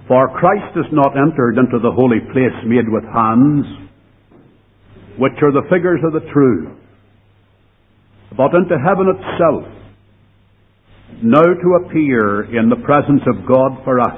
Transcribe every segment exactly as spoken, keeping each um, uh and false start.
For Christ is not entered into the holy place made with hands, which are the figures of the true, but into heaven itself, now to appear in the presence of God for us.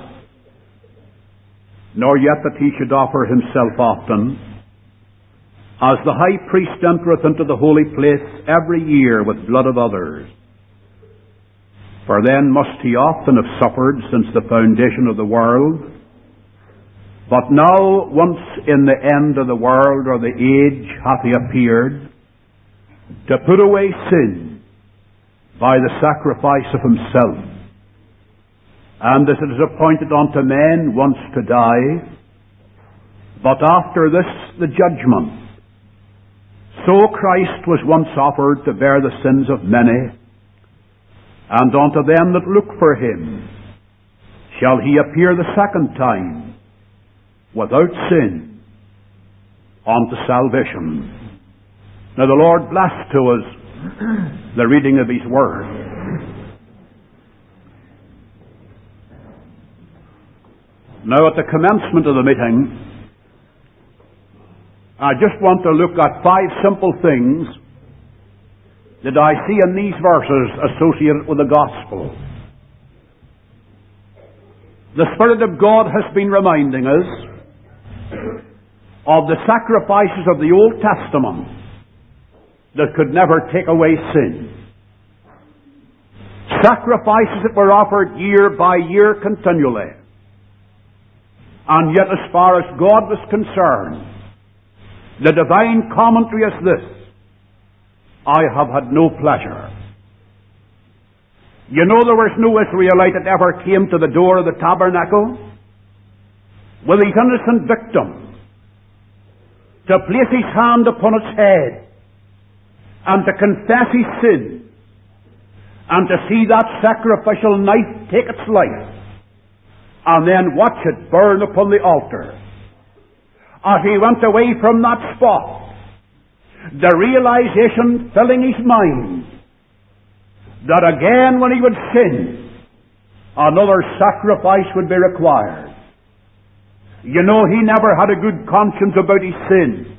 Nor yet that he should offer himself often, as the high priest entereth into the holy place every year with blood of others. For then must he often have suffered since the foundation of the world. But now, once in the end of the world or the age, hath he appeared, to put away sin by the sacrifice of himself. And as it is appointed unto men once to die, but after this the judgment, so Christ was once offered to bear the sins of many, and unto them that look for him shall he appear the second time without sin unto salvation. Now the Lord bless to us the reading of his word. Now at the commencement of the meeting, I just want to look at five simple things that I see in these verses associated with the gospel. The Spirit of God has been reminding us of the sacrifices of the Old Testament that could never take away sin. Sacrifices that were offered year by year continually. And yet, as far as God was concerned, the divine commentary is this: I have had no pleasure. You know, there was no Israelite that ever came to the door of the tabernacle with his innocent victim to place his hand upon its head and to confess his sin and to see that sacrificial knife take its life and then watch it burn upon the altar. As he went away from that spot, the realization filling his mind that again when he would sin, another sacrifice would be required. You know, he never had a good conscience about his sin.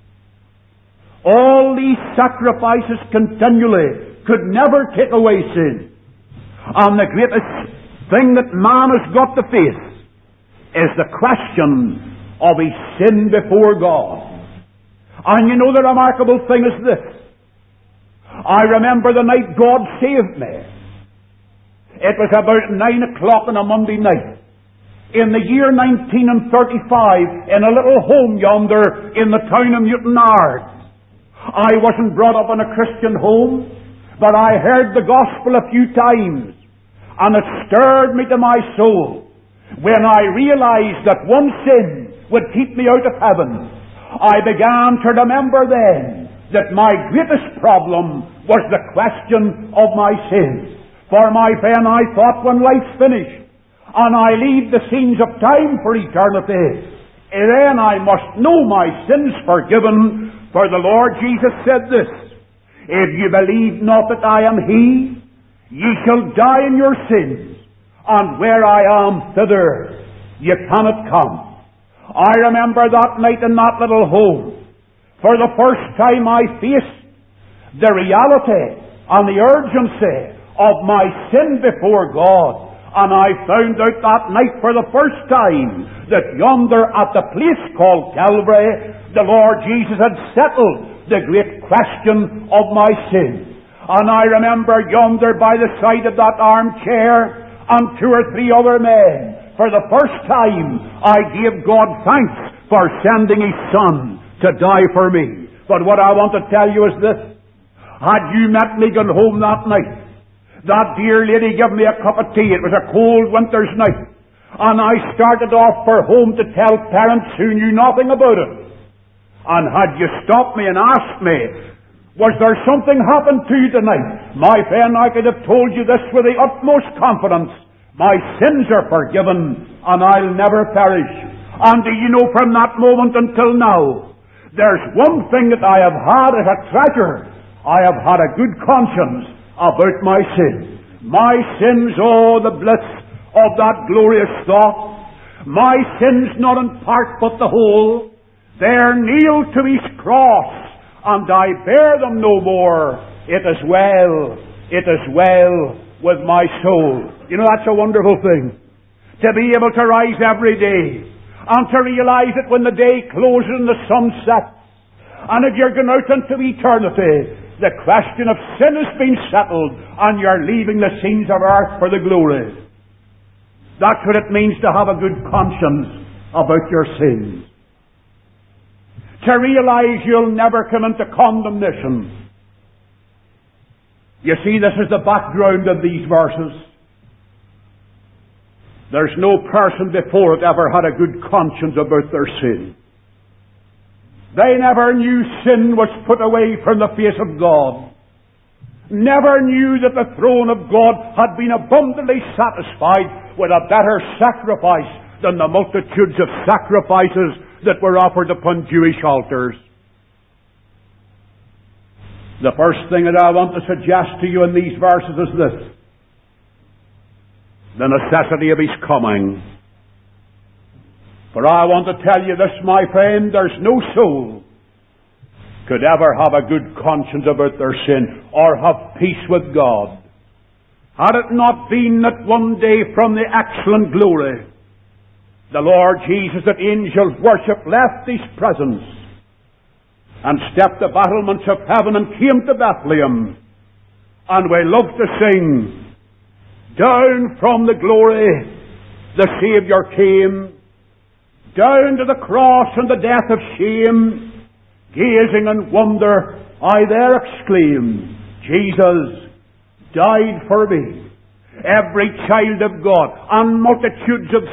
All these sacrifices continually could never take away sin. And the greatest thing that man has got to face is the question of his sin before God. And you know, the remarkable thing is this. I remember the night God saved me. It was about nine o'clock on a Monday night in the year nineteen thirty-five in a little home yonder in the town of Newtonard. I wasn't brought up in a Christian home, but I heard the gospel a few times, and it stirred me to my soul when I realized that one sin would keep me out of heaven. I began to remember then that my greatest problem was the question of my sin. For my friend, I thought when life's finished and I leave the scenes of time for eternity, then I must know my sins forgiven. For the Lord Jesus said this: if you believe not that I am He, ye shall die in your sins, and where I am, thither ye cannot come. I remember that night in that little home, for the first time I faced the reality and the urgency of my sin before God. And I found out that night for the first time that yonder at the place called Calvary, the Lord Jesus had settled the great question of my sin. And I remember yonder by the side of that armchair and two or three other men, for the first time I gave God thanks for sending His Son to die for me. But what I want to tell you is this: had you met me going home that night, that dear lady gave me a cup of tea. It was a cold winter's night, and I started off for home to tell parents who knew nothing about it. And had you stopped me and asked me, was there something happened to you tonight, my friend, I could have told you this with the utmost confidence: my sins are forgiven, and I'll never perish. And do you know, from that moment until now, there's one thing that I have had as a treasure. I have had a good conscience about my sin. My sins, oh, the bliss of that glorious thought. My sins not in part but the whole, they're nailed to his cross, and I bear them no more. It is well, it is well with my soul. You know, that's a wonderful thing. To be able to rise every day, and to realize that when the day closes and the sun sets, and if you're going out into eternity, the question of sin has been settled, and you're leaving the scenes of earth for the glory. That's what it means to have a good conscience about your sins. To realize you'll never come into condemnation. You see, this is the background of these verses. There's no person before it ever had a good conscience about their sin. They never knew sin was put away from the face of God. Never knew that the throne of God had been abundantly satisfied with a better sacrifice than the multitudes of sacrifices that were offered upon Jewish altars. The first thing that I want to suggest to you in these verses is this: the necessity of his coming. For I want to tell you this, my friend, there's no soul could ever have a good conscience about their sin or have peace with God, had it not been that one day from the excellent glory, the Lord Jesus, that angels worship, left his presence and stepped the battlements of heaven and came to Bethlehem. And we love to sing, down from the glory the Saviour came, down to the cross and the death of shame. Gazing in wonder, I there exclaim, Jesus died for me. Every child of God and multitudes of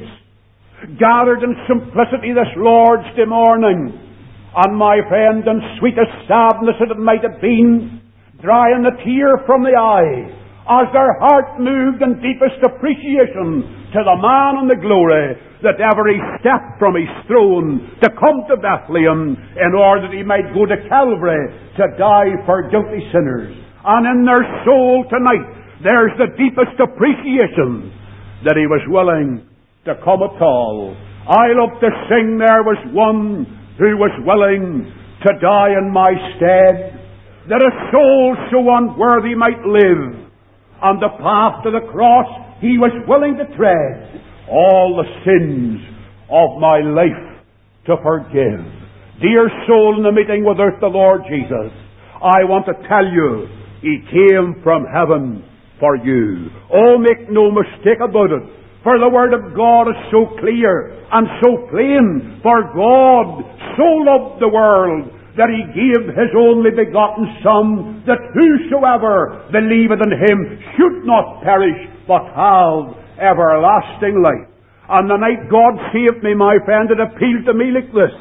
saints gathered in simplicity this Lord's Day morning. And my friend, in sweetest sadness it might have been, drying the tear from the eye, as their heart moved in deepest appreciation to the man in the glory that ever he stepped from his throne to come to Bethlehem in order that he might go to Calvary to die for guilty sinners. And in their soul tonight there's the deepest appreciation that he was willing to come at all. I love to sing, there was one who was willing to die in my stead, that a soul so unworthy might live. On the path to the cross he was willing to tread, all the sins of my life to forgive. Dear soul, in the meeting with earth, the Lord Jesus, I want to tell you, he came from heaven for you. Oh, make no mistake about it, for the Word of God is so clear and so plain. For God so loved the world that he gave his only begotten Son, that whosoever believeth in him should not perish, but have everlasting life. And the night God saved me, my friend, it appealed to me like this: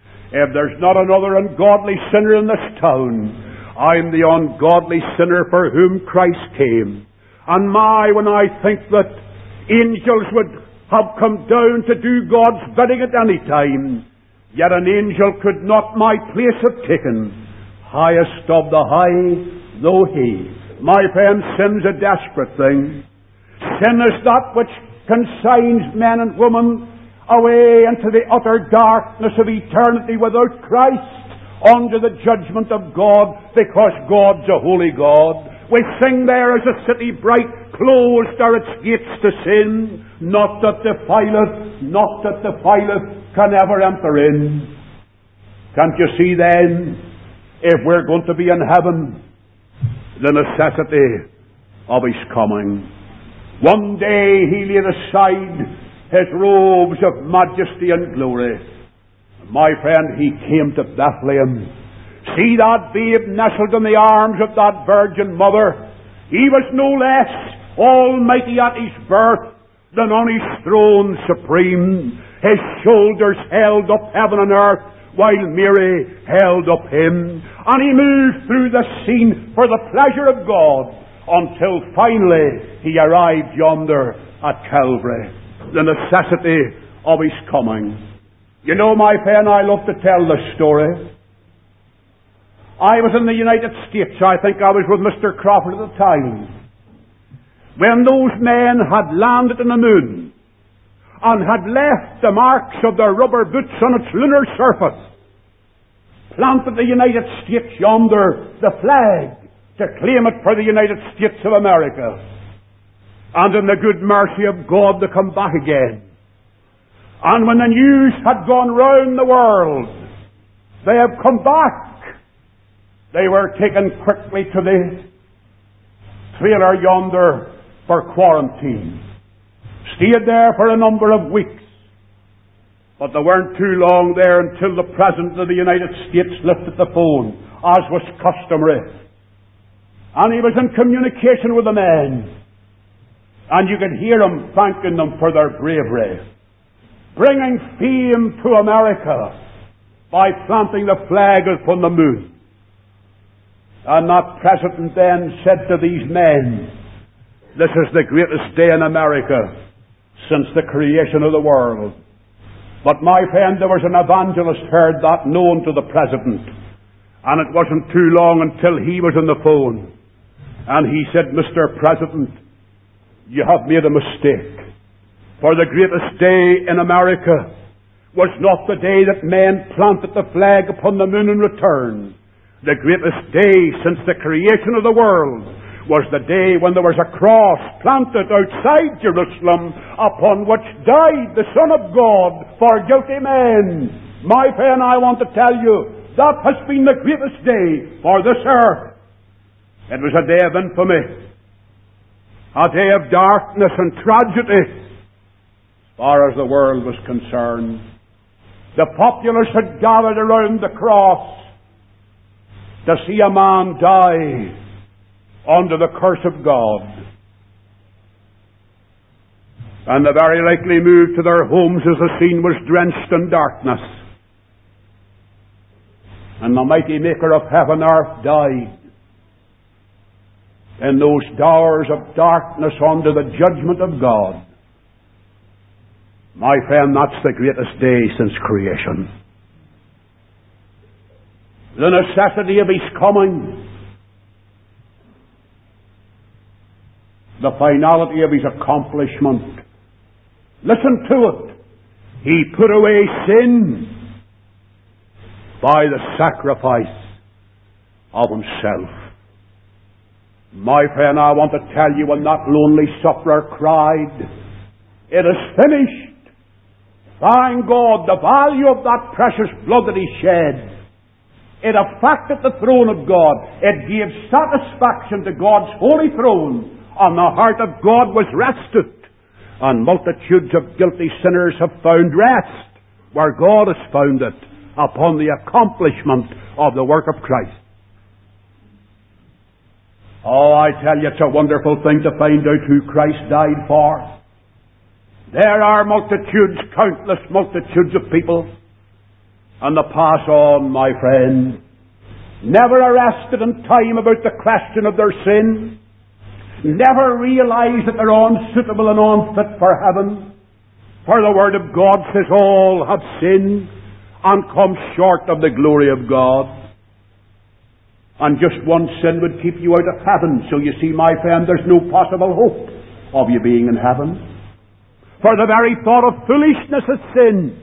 if there's not another ungodly sinner in this town, I'm the ungodly sinner for whom Christ came. And my, when I think that angels would have come down to do God's bidding at any time, yet an angel could not my place have taken, highest of the high though he. My friend, sin's a desperate thing. Sin is that which consigns men and women away into the utter darkness of eternity without Christ, under the judgment of God, because God's a holy God. We sing, there is a city bright, closed are its gates to sin, not that defileth, not that defileth, can ever enter in. Can't you see then, if we're going to be in heaven, the necessity of his coming? One day he laid aside his robes of majesty and glory. My friend, he came to Bethlehem. See that babe nestled in the arms of that virgin mother. He was no less almighty at his birth than on his throne supreme. His shoulders held up heaven and earth, while Mary held up him. And he moved through the scene for the pleasure of God, until finally he arrived yonder at Calvary. The necessity of his coming. You know, my friend, I love to tell this story. I was in the United States. I think I was with Mister Crawford at the time, when those men had landed on the moon, and had left the marks of their rubber boots on its lunar surface, planted the United States yonder, the flag, to claim it for the United States of America. And in the good mercy of God, they come back again. And when the news had gone round the world, they have come back. They were taken quickly to the trailer yonder for quarantine. Stayed there for a number of weeks. But they weren't too long there until the President of the United States lifted the phone, as was customary. And he was in communication with the men. And you could hear him thanking them for their bravery, bringing fame to America by planting the flag upon the moon. And that President then said to these men, "This is the greatest day in America since the creation of the world." But my friend, there was an evangelist heard that known to the President. And it wasn't too long until he was on the phone. And he said, "Mister President, you have made a mistake. For the greatest day in America was not the day that men planted the flag upon the moon in return. The greatest day since the creation of the world was the day when there was a cross planted outside Jerusalem upon which died the Son of God for guilty men." My friend, I want to tell you, that has been the greatest day for this earth. It was a day of infamy, a day of darkness and tragedy, as far as the world was concerned. The populace had gathered around the cross to see a man die under the curse of God. And they very likely moved to their homes as the scene was drenched in darkness. And the mighty Maker of heaven and earth died in those hours of darkness under the judgment of God. My friend, that's the greatest day since creation. The necessity of His coming, the finality of His accomplishment. Listen to it. He put away sin by the sacrifice of Himself. My friend, I want to tell you, when that lonely sufferer cried, "It is finished," thank God, the value of that precious blood that He shed, it affected the throne of God. It gave satisfaction to God's holy throne, and the heart of God was rested. And multitudes of guilty sinners have found rest where God has found it, upon the accomplishment of the work of Christ. Oh, I tell you, it's a wonderful thing to find out who Christ died for. There are multitudes, countless multitudes of people, and they pass on, my friend, never arrested in time about the question of their sin, never realize that they're unsuitable and unfit for heaven. For the Word of God says all have sinned and come short of the glory of God. And just one sin would keep you out of heaven. So you see, my friend, there's no possible hope of you being in heaven. For the very thought of foolishness is sin.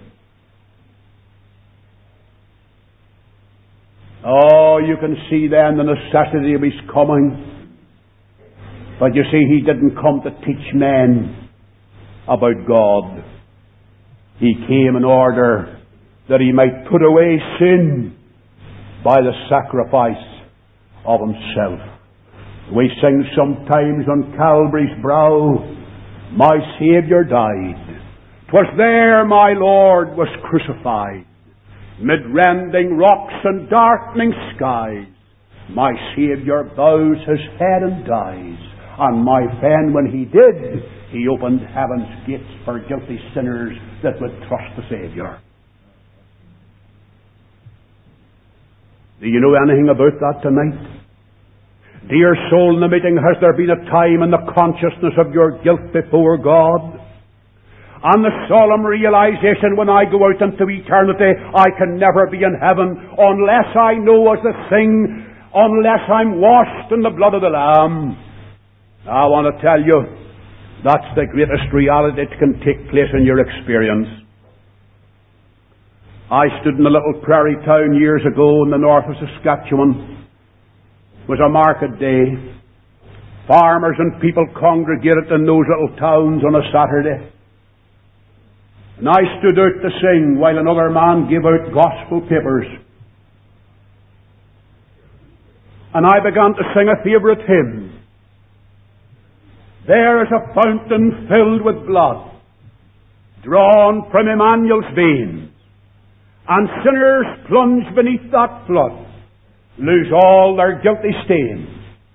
Oh, you can see then the necessity of His coming. But you see, He didn't come to teach men about God. He came in order that He might put away sin by the sacrifice of Himself. We sing sometimes, "On Calvary's brow my Saviour died. 'Twas there my Lord was crucified. Mid rending rocks and darkening skies, my Saviour bows His head and dies." And my friend, when He did, He opened heaven's gates for guilty sinners that would trust the Saviour. Do you know anything about that tonight? Dear soul in the meeting, has there been a time in the consciousness of your guilt before God? And the solemn realization, when I go out into eternity, I can never be in heaven unless I know as the thing, unless I'm washed in the blood of the Lamb. I want to tell you, That's the greatest reality that can take place in your experience. I stood in a little prairie town years ago in the north of Saskatchewan. It was a market day. Farmers and people congregated in those little towns on a Saturday. And I stood out to sing while another man gave out gospel papers. And I began to sing a favourite hymn. There is a fountain filled with blood, drawn from Emmanuel's veins, and sinners plunged beneath that flood lose all their guilty stains.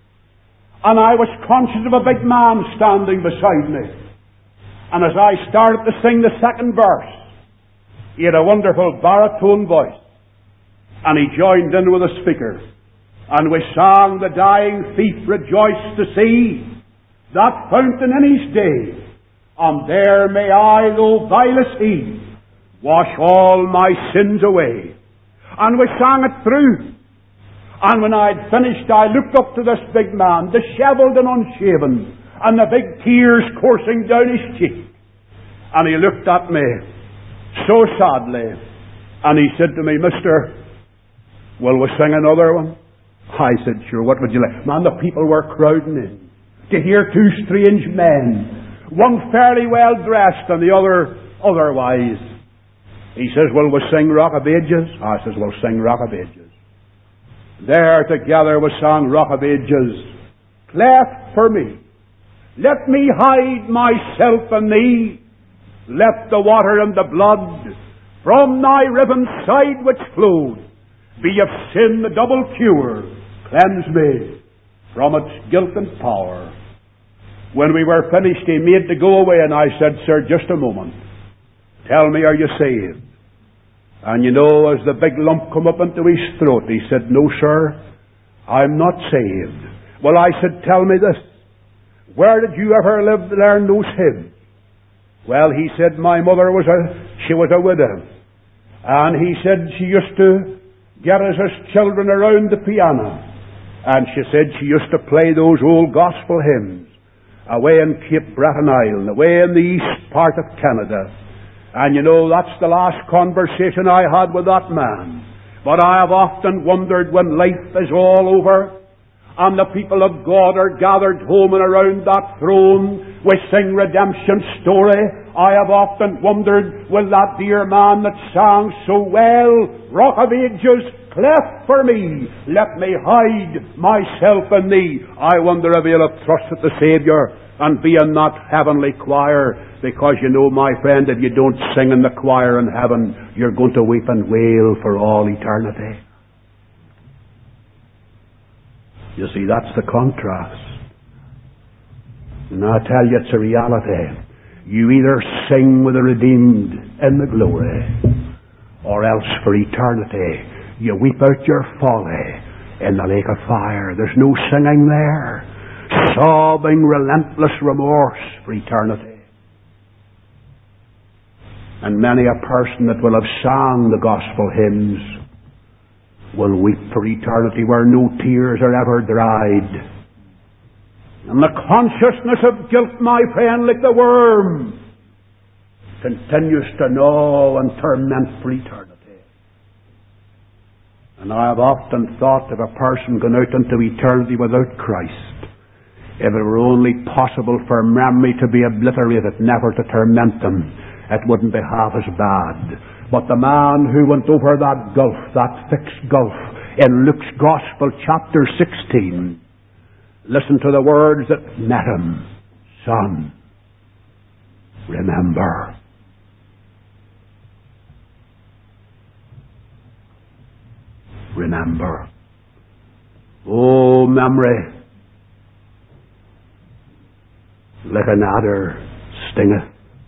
And I was conscious of a big man standing beside me. And as I started to sing the second verse, he had a wonderful baritone voice, and he joined in with the speaker. And we sang, the dying thief rejoiced to see that fountain in his day, and there may I, though vile as he, wash all my sins away. And we sang it through. And when I'd finished, I looked up to this big man, dishevelled and unshaven, and the big tears coursing down his cheek. And he looked at me so sadly, and he said to me, "Mister, will we sing another one?" I said, "Sure, what would you like?" Man, the people were crowding in to hear two strange men, one fairly well dressed and the other otherwise. He says, "Will we sing Rock of Ages?" I says, "We'll sing Rock of Ages." There together we sang Rock of Ages. Cleft for me, let me hide myself in thee. Let the water and the blood from thy riven side which flowed be of sin the double cure. Cleanse me from its guilt and power. When we were finished, he made to go away, and I said, "Sir, just a moment. Tell me, are you saved?" And you know, as the big lump come up into his throat, he said, "No, sir, I'm not saved." Well, I said, "Tell me this. Where did you ever live to learn those hymns?" Well, he said, "My mother was a, she was a widow. And he said she used to get us as children around the piano. And she said she used to play those old gospel hymns away in Cape Breton Island, away in the east part of Canada. And you know, that's the last conversation I had with that man. But I have often wondered, when life is all over and the people of God are gathered home and around that throne, we sing redemption's story. I have often wondered, will that dear man that sang so well, Rock of Ages, cleft for me, let me hide myself in thee. I wonder if he'll have trusted the Saviour and be in that heavenly choir. Because you know, my friend, if you don't sing in the choir in heaven, you're going to weep and wail for all eternity. You see, that's the contrast. And I tell you, it's a reality. You either sing with the redeemed in the glory, or else for eternity you weep out your folly in the lake of fire. There's no singing there. Sobbing, relentless remorse for eternity. And many a person that will have sung the gospel hymns will weep for eternity where no tears are ever dried. And the consciousness of guilt, my friend, like the worm, continues to gnaw and torment for eternity. And I have often thought, if a person gone out into eternity without Christ, if it were only possible for memory to be obliterated, never to torment them, it wouldn't be half as bad. But the man who went over that gulf, that fixed gulf, in Luke's Gospel, chapter sixteen, listen to the words that met him. Son, remember. Remember. Oh, memory, like an adder stingeth.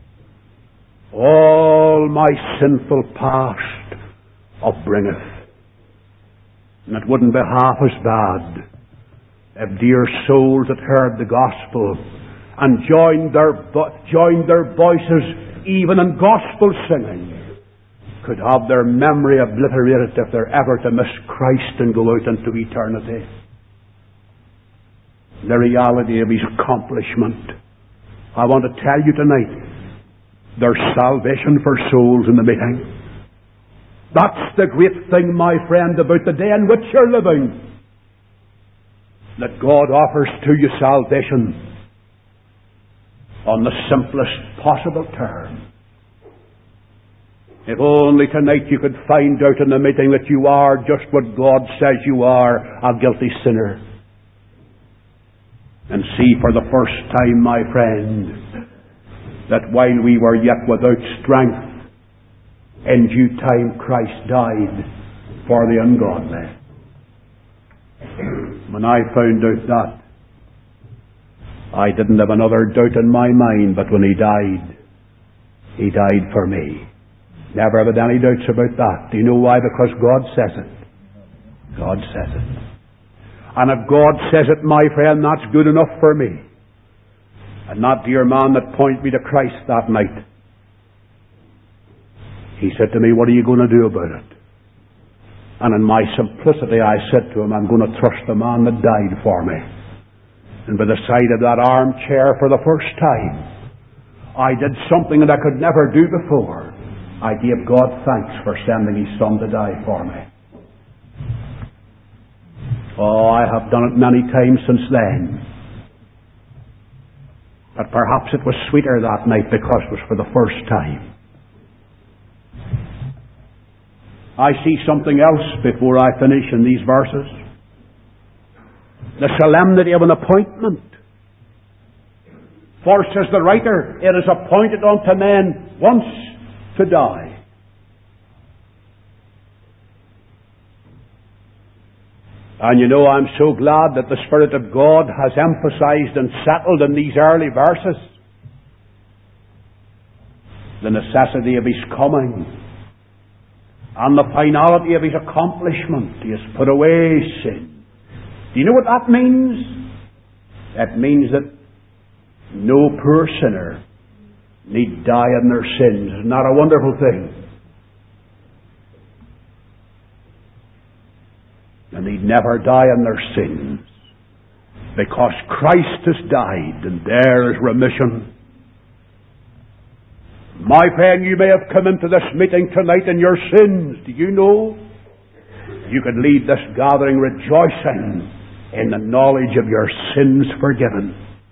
All my sinful past upbringeth. And it wouldn't be half as bad if dear souls that heard the gospel and joined their, joined their voices even in gospel singing could have their memory obliterated if they're ever to miss Christ and go out into eternity. The reality of his accomplishment I want to tell you tonight, there's salvation for souls in the meeting. That's the great thing, my friend, about the day in which you're living. That God offers to you salvation on the simplest possible terms. If only tonight you could find out in the meeting that you are just what God says you are, a guilty sinner. And see for the first time, my friend, that while we were yet without strength, in due time Christ died for the ungodly. When I found out that, I didn't have another doubt in my mind, but when He died, He died for me. Never had any doubts about that. Do you know why? Because God says it. God says it. And if God says it, my friend, that's good enough for me. And that dear man that pointed me to Christ that night, he said to me, what are you going to do about it? And in my simplicity I said to him, I'm going to trust the man that died for me. And by the side of that armchair for the first time, I did something that I could never do before. I gave God thanks for sending His Son to die for me. Oh, I have done it many times since then. But perhaps it was sweeter that night because it was for the first time. I see something else before I finish in these verses. The solemnity of an appointment. For, says the writer, it is appointed unto men once to die. And you know, I'm so glad that the Spirit of God has emphasized and settled in these early verses the necessity of His coming and the finality of His accomplishment. He has put away sin. Do you know what that means? That means that no poor sinner need die in their sins. Isn't that a wonderful thing? And need never die in their sins, because Christ has died and there is remission. My friend, you may have come into this meeting tonight in your sins. Do you know? You could leave this gathering rejoicing in the knowledge of your sins forgiven.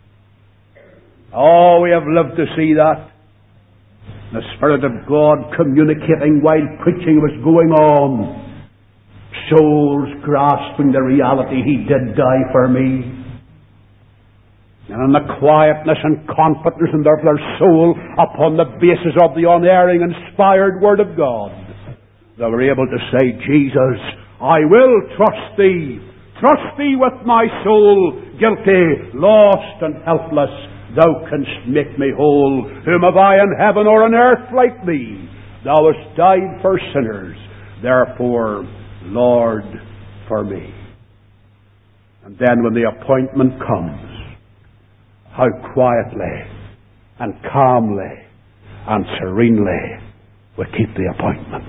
Oh, we have lived to see that. The Spirit of God communicating while preaching was going on. Souls grasping the reality He did die for me. And in the quietness and confidence in their, their soul upon the basis of the unerring, inspired Word of God, they were able to say, Jesus, I will trust Thee. Trust Thee with my soul, guilty, lost and helpless. Thou canst make me whole. Whom have I in heaven or on earth like Thee? Thou hast died for sinners. Therefore, Lord, for me. And then when the appointment comes, how quietly and calmly and serenely we keep the appointment.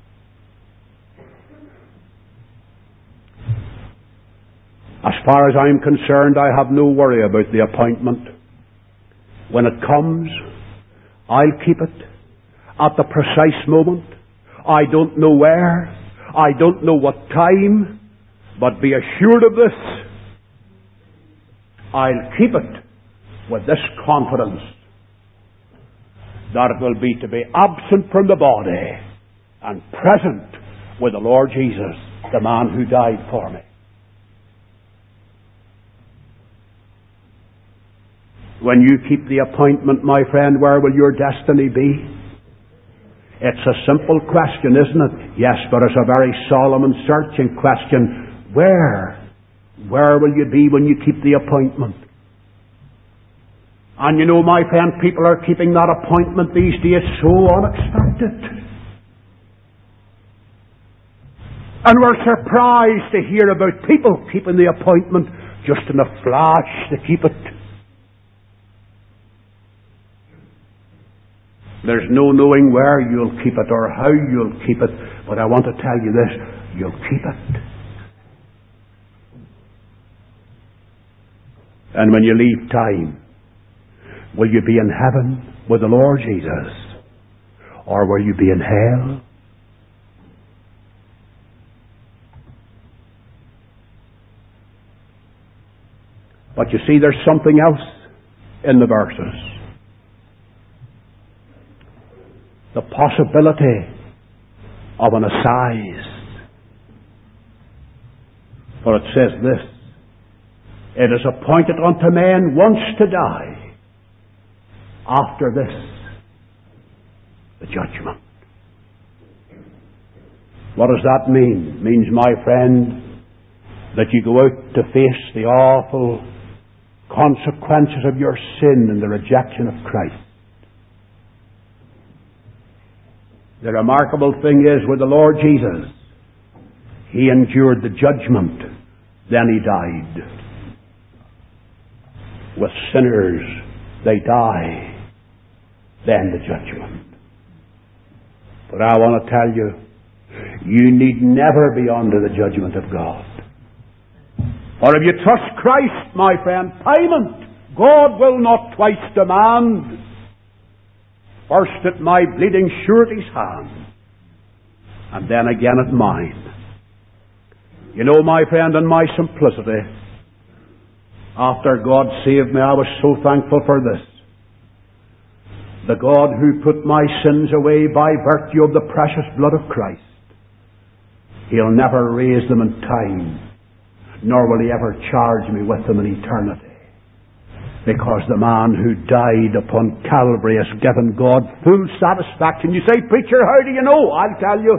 As far as I'm concerned, I have no worry about the appointment. When it comes, I'll keep it at the precise moment. I don't know where. I don't know what time, but be assured of this. I'll keep it with this confidence that it will be to be absent from the body and present with the Lord Jesus, the man who died for me. When you keep the appointment, my friend, where will your destiny be? It's a simple question, isn't it? Yes, but it's a very solemn and searching question. Where? Where will you be when you keep the appointment? And you know, my friend, people are keeping that appointment these days so unexpected. And we're surprised to hear about people keeping the appointment just in a flash to keep it. There's no knowing where you'll keep it or how you'll keep it, but I want to tell you this, you'll keep it. And when you leave time, Will you be in heaven with the Lord Jesus? Or will you be in hell? But you see, there's something else in the verses. The possibility of an assize. For it says this: it is appointed unto men once to die. After this, the judgment. What does that mean? It means, my friend, that you go out to face the awful consequences of your sin and the rejection of Christ. The remarkable thing is, with the Lord Jesus, He endured the judgment, then He died. With sinners, they die, then the judgment. But I want to tell you, you need never be under the judgment of God. For if you trust Christ, my friend, payment God will not twice demand. First at my bleeding surety's hand, and then again at mine. You know, my friend, in my simplicity, after God saved me, I was so thankful for this. The God who put my sins away by virtue of the precious blood of Christ, He'll never raise them in time, nor will He ever charge me with them in eternity. Because the man who died upon Calvary has given God full satisfaction. You say, preacher, how do you know? I'll tell you.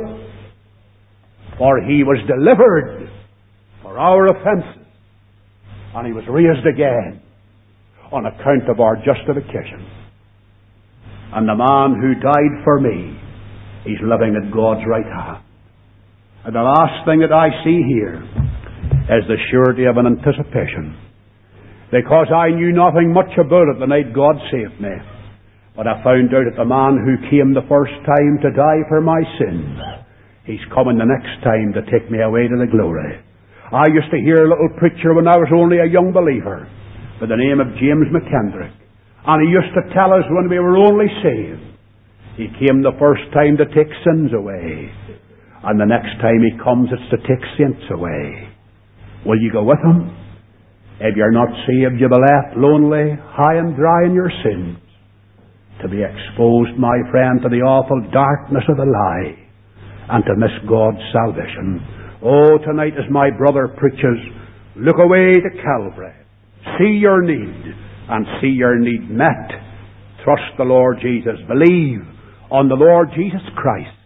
For He was delivered for our offences, and He was raised again on account of our justification. And the man who died for me, he's living at God's right hand. And the last thing that I see here is the surety of an anticipation. Because I knew nothing much about it the night God saved me. But I found out that the man who came the first time to die for my sins, he's coming the next time to take me away to the glory. I used to hear a little preacher when I was only a young believer by the name of James McKendrick. And he used to tell us when we were only saved, He came the first time to take sins away. And the next time He comes, it's to take saints away. Will you go with Him? If you're not saved, you'll be left lonely, high and dry in your sins, to be exposed, my friend, to the awful darkness of the lie, and to miss God's salvation. Oh, tonight as my brother preaches, look away to Calvary. See your need, and see your need met. Trust the Lord Jesus. Believe on the Lord Jesus Christ,